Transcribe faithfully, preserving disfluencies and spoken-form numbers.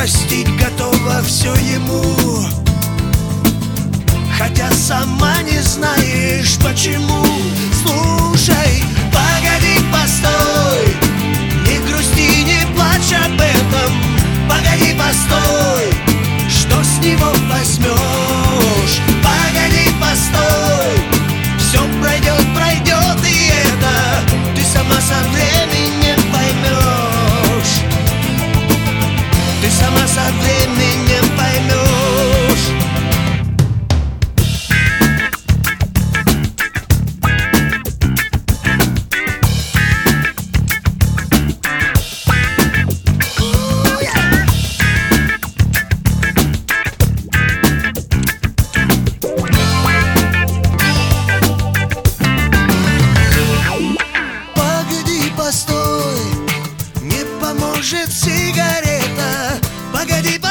простить готова все ему, хотя сама не знаешь почему. Слушай, погоди, постой, не грусти, не плачь об этом. Погоди, постой, что с него возьмешь? Погоди, постой, все пройдет, пройдет, и это ты сама со временем поймешь. Ты сама со временем поймешь. Постой, не поможет сигарета. Погоди,